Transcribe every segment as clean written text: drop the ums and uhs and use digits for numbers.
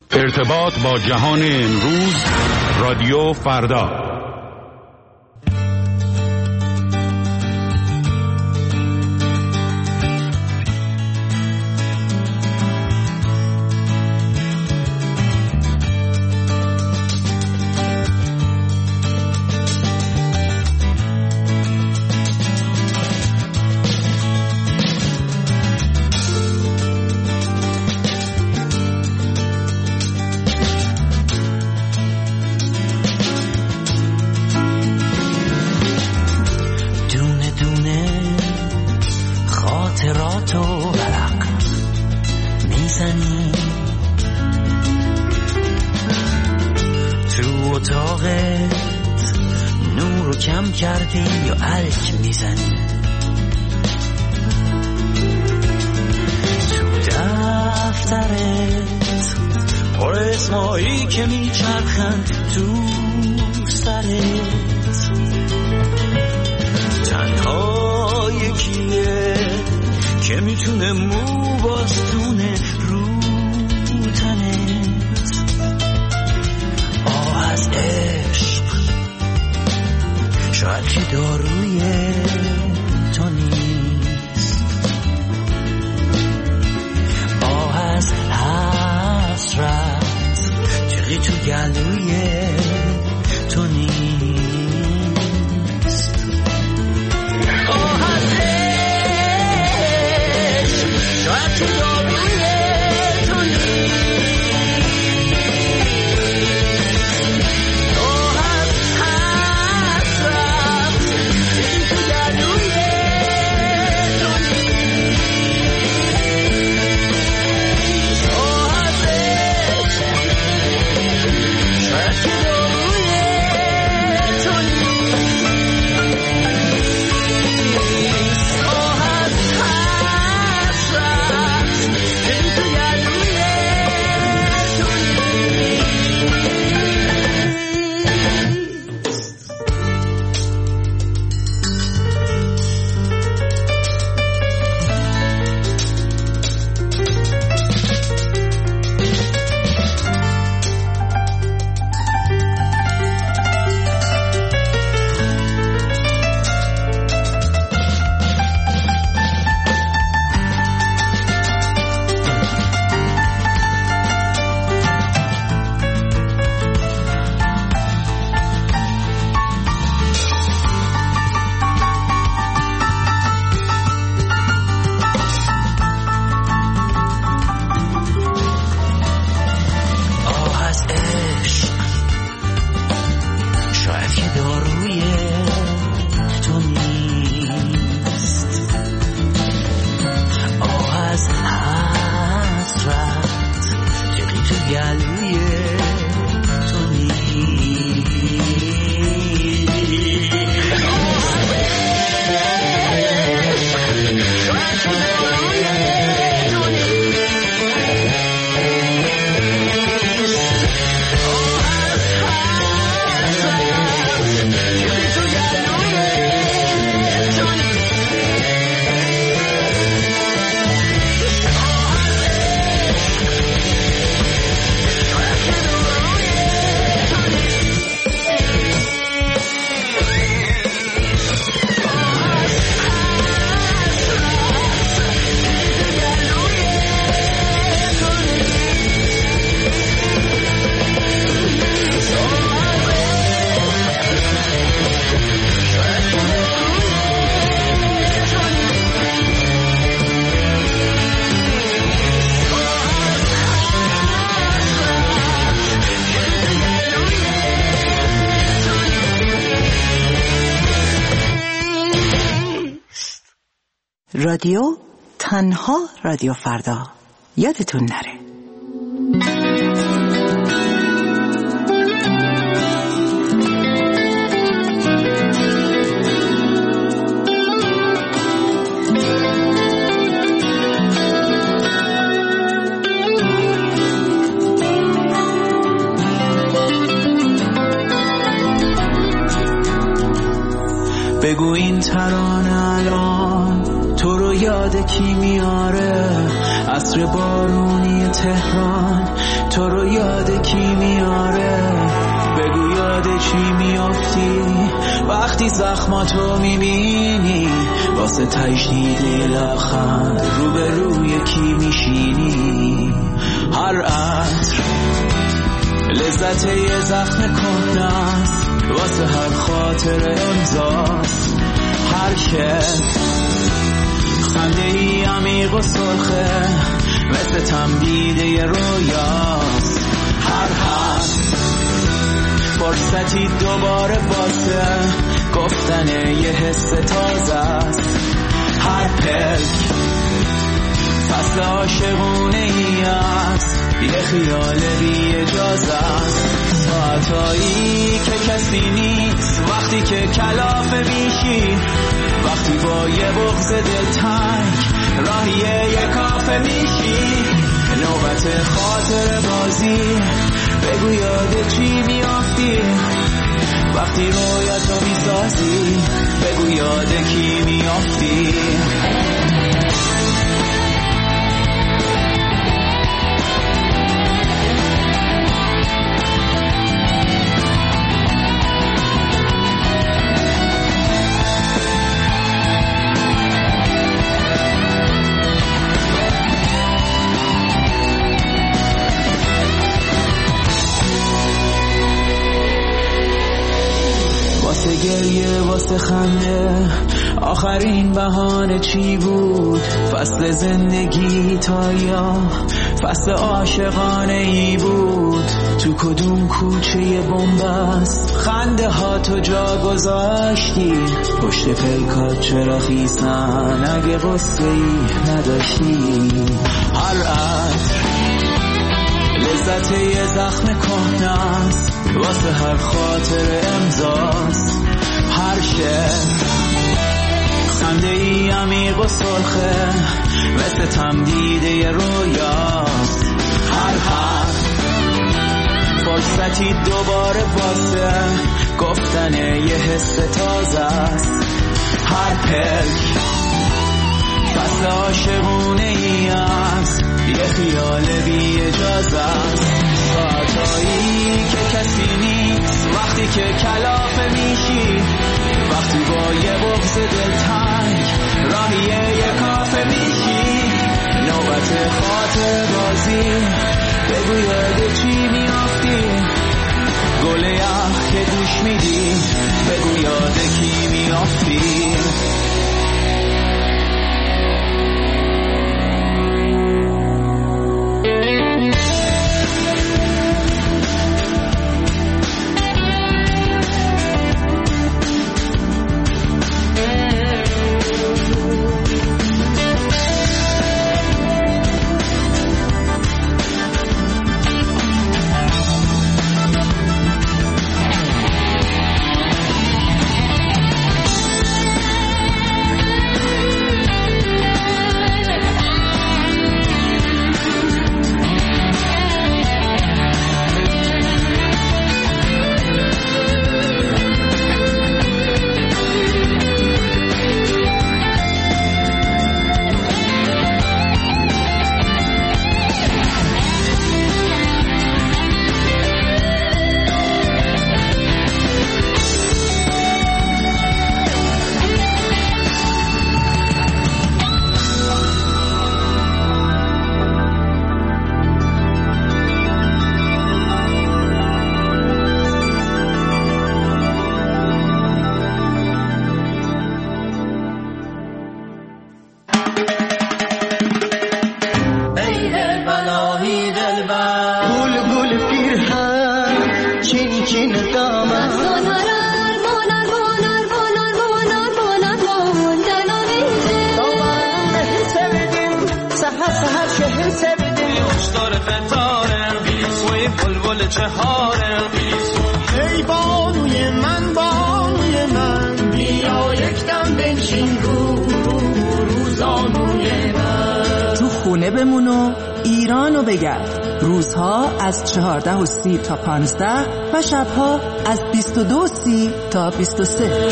ارتباط با جهان امروز، رادیو فردا. رادیو تنها رادیو فردا، یادتون نره. بگو این ترانه الان تو رو یاد کی میاره؟ عصر بارونی تهران تو رو یاد کی میاره؟ بگو یاد چی میافتی وقتی زخماتو میبینی؟ واسه تجدید لبخند رو به روی کی میشینی؟ هر عطر لذت یه زخم کهنه‌ست، واسه هر خاطر امضاست. هر کس خنده ای عمیق و سرخه، مثل تمدید یه رویاست. هر حرف فرصتی دوباره واسه گفتن یه حس تازه است. هر پلک فصل عاشقونه ای است، یه خیال بی اجازه است. ساعتایی که کسی نیست، وقتی که کلافه میشی، وقتی با یه بغض دلتنگ راهی یه کافه میشی. نوبت خاطر بازی، بگو یاد چی میافتی وقتی رویاتو میسازی؟ بگو یاد کی میافتی؟ واسه گریه واسه خنده آخرین بهانه چی بود؟ فصل زندگی تا یا فصل عاشقانه ای بود؟ تو کدوم کوچه بنبست خنده ها تو جا گذاشتی؟ پشت پلکات چرا خیسن اگه قصه ای نداشتی؟ هر عطر لذت یه زخم کهنه‌ست، واسه هر خاطر امضاست. هر شعر خنده ای عمیق و سرخه، مثل تمدید یه رویاست. هر حرف فرصتی دوباره واسه گفتن یه حس تازه است. هر پلک فصل عاشقونه ای است، یه خیال بی اجازه است. ساعتایی که کسی نیست، وقتی که کلافه میشی، وقتی با یه بغض دلتنگ راهی یه کافه میشی. نوبت خاطر بازی، بگو یاد چی میافتی؟ گل یخ که گوش میدی، بگو یاد کی میافتی؟ ای بانوی من بیا یک دم بنشین روزانوی من. تو خونه بمون و ایرانو بگرد. روزها از 14:30 تا 15 و شبها از 22:30 تا 23.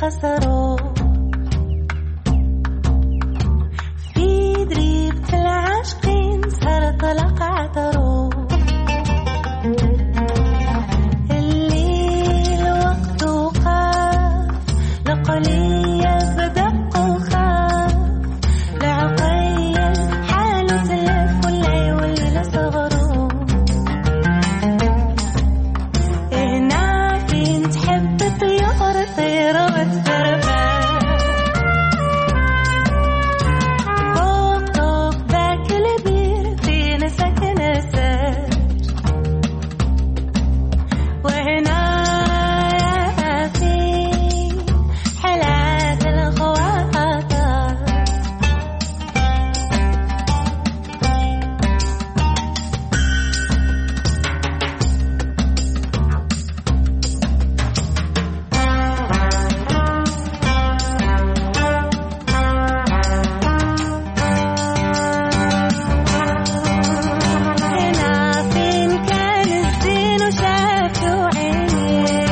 خسروا في دريبة العاشقين صار طلق عطروا الليل وقته خاف لقلية بدق وخاف لعقيل حاله تلف واللي واللي صغروا هنا فين تحب طيور طيرة وتدربها فوق طوق ذاك البير فين سكن السر وهنا فين حلات الخواطر هنا فين كان الزين وشافوا عيني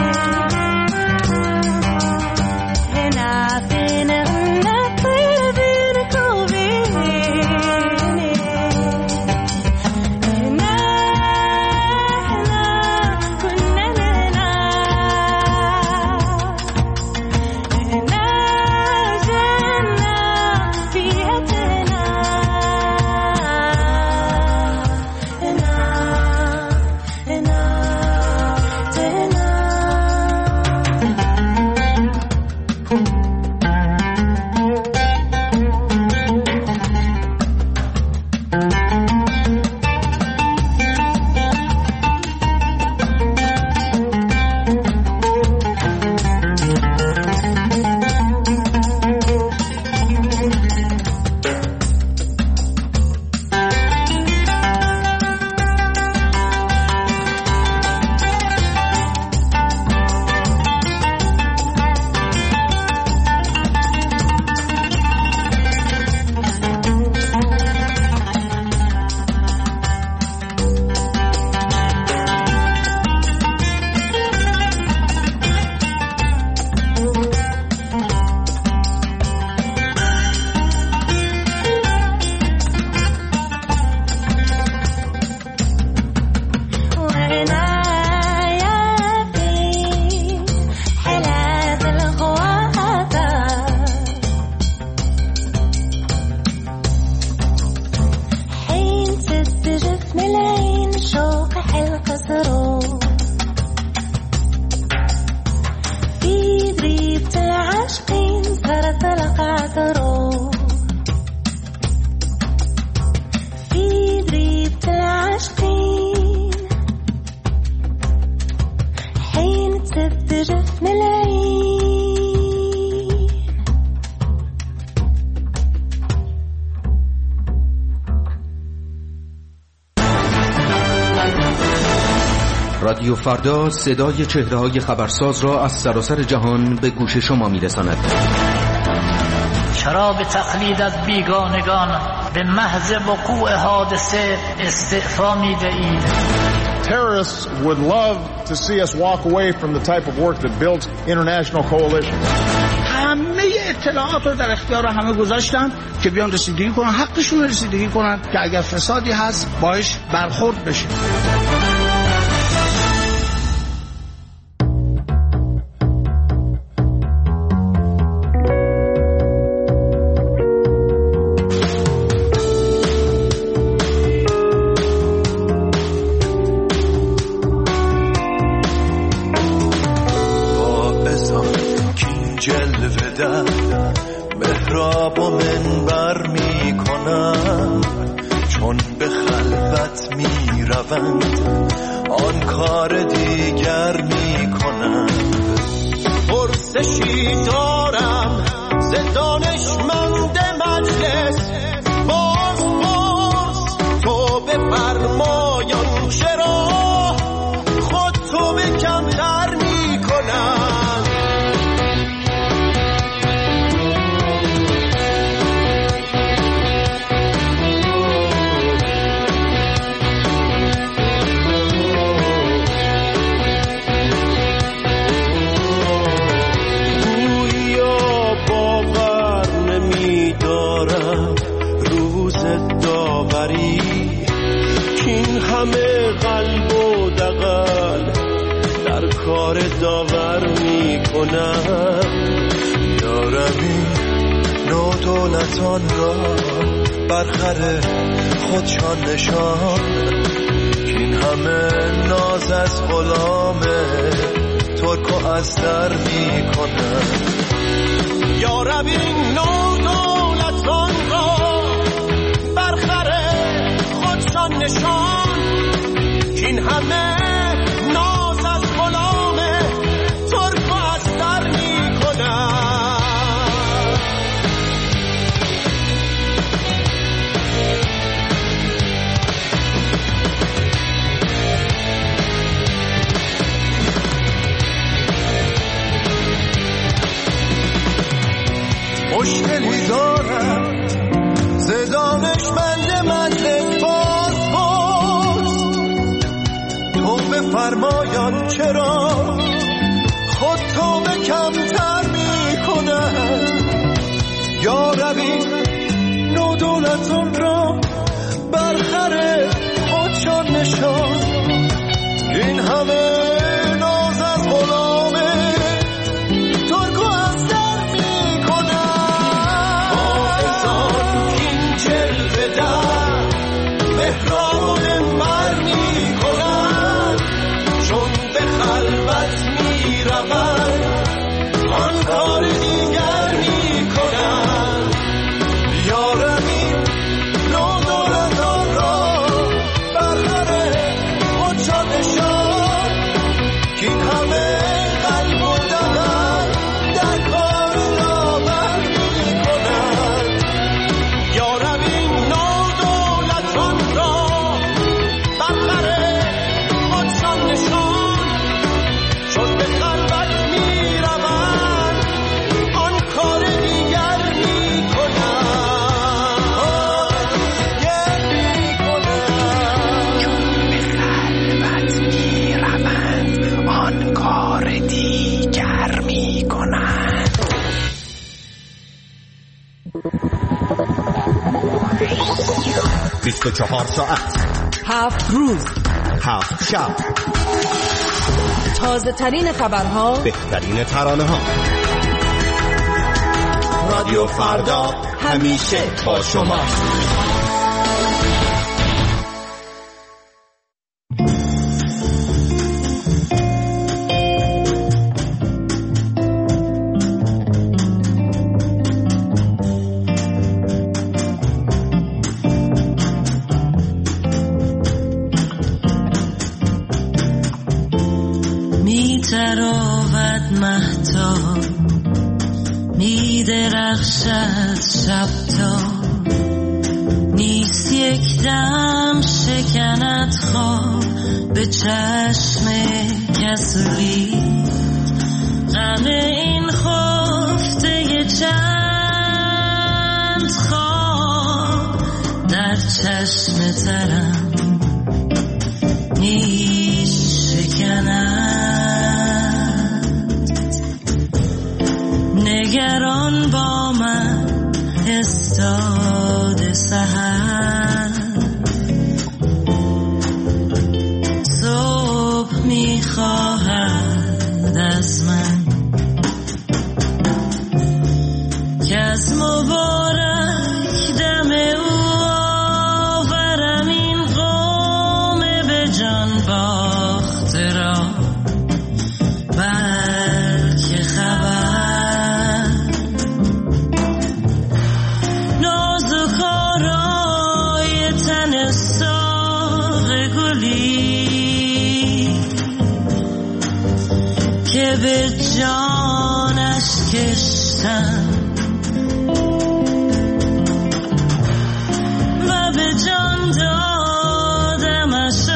هنا فين غنى الطير بينك وبيني هنا كنا هنا جنة فيها تهنا هنا تهنا وهنا فين حلات الخواطر حين سد جفن العين شوق حلق سرور في دريبة العاشقين صار طلق عطروا في دريبة العاشقين حين تسد جفن العين رادیو فردا صدای چهره‌های خبرساز را از سراسر جهان به گوش شما می‌رساند. چرا به تقلید از بیگانگان به محض وقوع حادثه استعفا می‌دهید؟ Terrorists would love to see us walk away from the type of work that builds international coalitions. همه اطلاعات رو در اختیار همه گذاشتن که بیان رسیدگی کنن، حقشون رو رسیدگی کنن که اگر فسادی هست باش برخورد بشه. محراب و منبر می کنم چون به خلوت می روند آن کار دیگر می کنم. پرسشی دارم ز دانشمند مجلس باز پرس تو به فرمایان چرا خود تو به کمتر می کنم. کنم. یارمی نودولتان را برخر خودشان نشان، این همه ناز از غلام ترک و از در می کنم. یارمی نودولتان را برخر خودشان نشان، این همه ناز از غلام ترک و از در می کنم. مشکلی دارم ز دانشمند مجلس باز تو بفرمایان چرا خود تو به کمتر می کنم. یا روی نودولتان را برخر خودشان نشان، این همه ناز از غلامه ترک و از در می کنم. آزان این جلوه در مهران مر می کنم، چون به خلوت می روم آن کار دیگر می کنم. یارمی نودولتان را برخر خودشان نشان، که این همه قلب و دهن در کار داور می کنم. یارمی نودولتان را برخر خودشان نشان، چون به خلوت می روم آن کار دیگر می کنم. چون به خلوت می روم آن کار دیگر می کنم. 24 ساعت 7 روز 7 شب، تازه ترین خبرها، بهترین ترانه ها. رادیو فردا همیشه با شما. می‌تراود مهتاب، می‌درخشد شب تا، نیست یک دم شکند خواب به چشم کسری. غم این خفته چند خواب در چشم ترم می‌شکند. نگران با من استاد سحر، صبح میخواهد از من که از مبارک دم او آورم این قوم به جان باخته را. بلکه خبر نازک آرای تن ساق گلی که به جانش کشتم و به جان دادمش.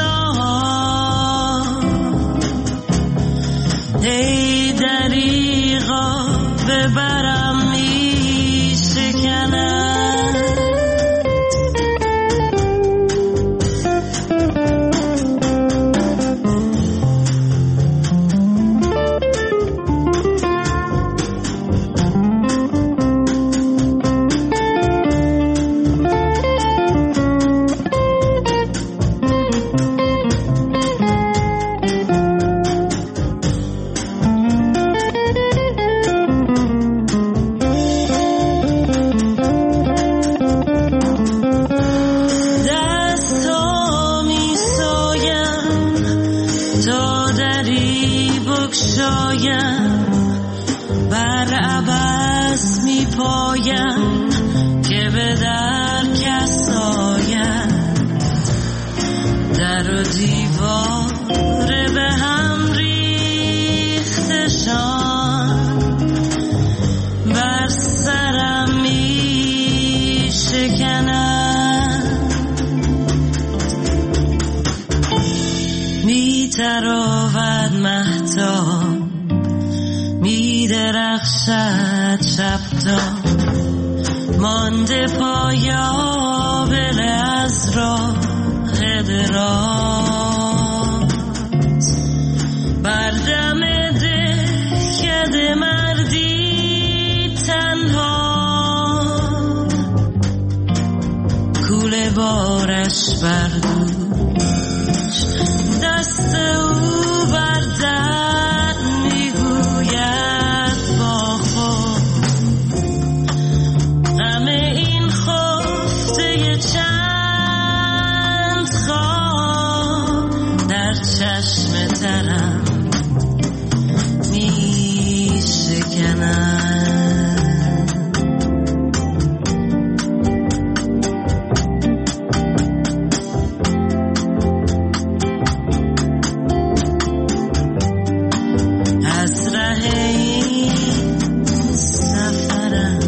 ای دریغا ببرم میشکند. دلم بر عبث می پایم که به در کس آید، در و دیوار به هم ریختشان بر سرم می شکنند، می تراود مهتاب می درخشد شبتاب، مانده پایابل از راه دراز، بر دم دهکده مردی تنها، کوله بارش بر دوش، دست او بر در میگوید با خود، غم این خفته چند خواب در چشم ترم می شکنند. از ره این سفرم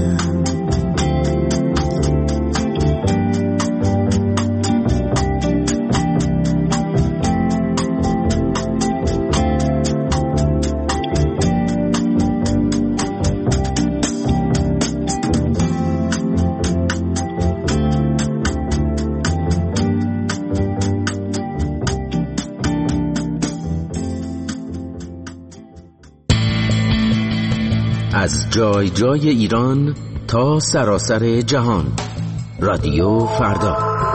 از جای جای ایران تا سراسر جهان، رادیو فردا.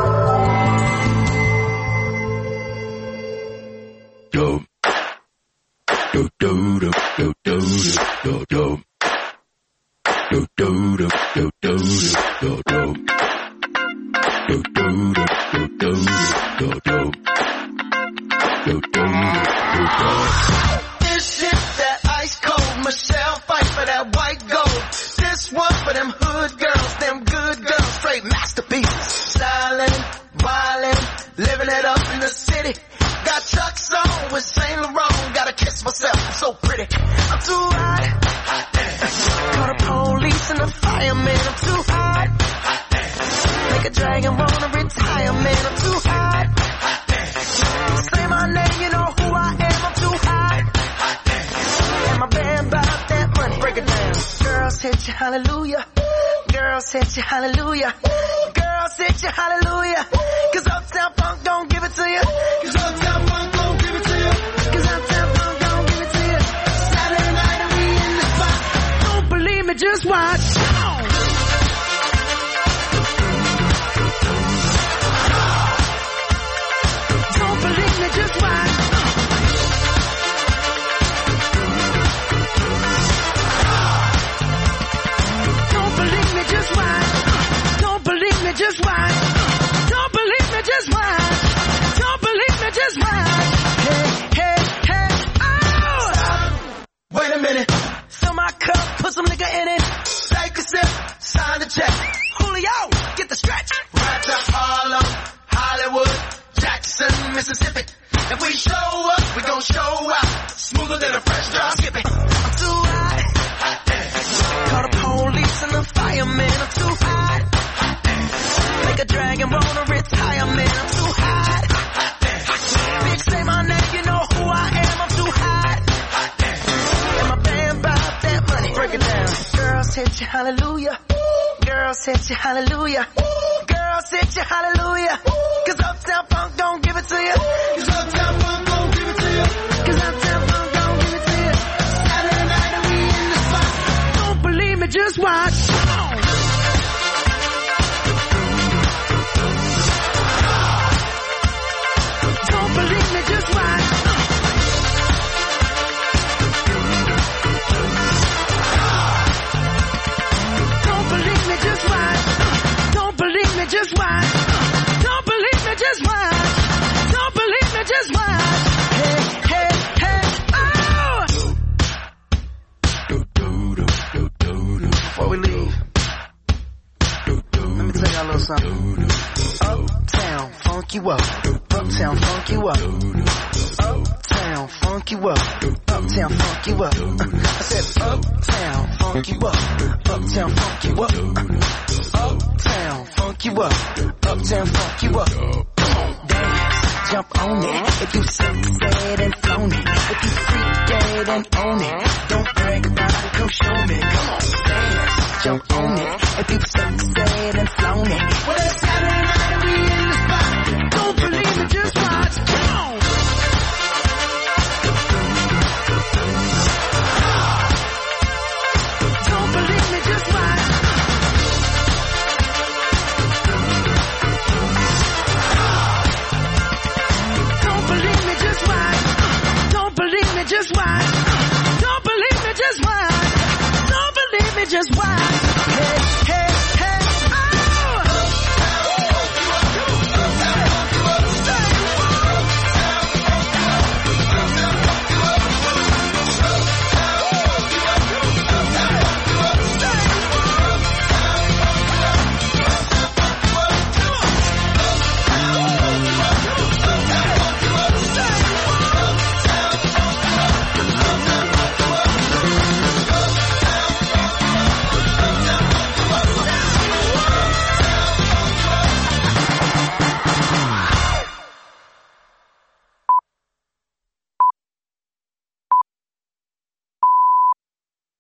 This shit that ice cold, Michelle fight for that white gold. This one for them hood girls, them good girls, straight masterpieces. Stylin', violin, living it up in the city. Got Chuck's on with Saint Laurent, gotta kiss myself, I'm so pretty. I'm too hot, hot damn. Call the police and the fireman, I'm too hot, hot damn. Make a dragon wanna retire, man, I'm too hot, hot damn. Say my name, you know who I am, I'm too hot, hot damn. And my band bought that money, break it down. Girls hit you hallelujah, girls hit you hallelujah, girls hit you hallelujah, cause Uptown Funk don't give it to you, cause Uptown Funk don't give it to you, cause Uptown Funk don't give it to you. Saturday night and we in the spot, don't believe me, just watch. Don't believe me, just watch. Don't believe me, just watch. Don't believe me, just watch. Don't believe me, just watch. Don't believe me, just watch. Hey, hey, hey, oh! Wait a minute. Fill my cup, put some nigga in it. Take a sip, sign the check. Julio, get the stretch. Right to Harlem, Hollywood, Jackson, Mississippi. If we show up, we gon' show out. Smoother than a fresh drop. Skip it. I'm too hot, hot damn. Call the police and the fireman. I'm too hot, hot damn. Make a dragon wanna retire, man. I'm too hot, hot damn. Bitch, say my name, you know who I am. I'm too hot, hot damn. And my band bought that money. Break it down. Girls hit you hallelujah, girls hit you hallelujah, girls hit you hallelujah, cause Uptown Funk don't give it to you, cause Uptown Funk don't give it to you, cause Uptown Funk don't give it to you. Saturday night and we in the spot, don't believe me, just watch. Don't believe me, just watch. Don't believe me, just watch. Don't believe me, just watch. Don't believe me, just watch. Don't believe me, just watch. Hey, hey, hey, oh! before we leave. Let me tell y'all a little something. Uptown, funk you up. Uptown, funk you up. Uptown, funk you up. Uptown, funk you up. I said uptown, funk you up. Uptown, funk you up. Uptown, funk you up. Uptown, funk you up. Dance, jump on it. If you sunset and flown it. If you freak dead and own it.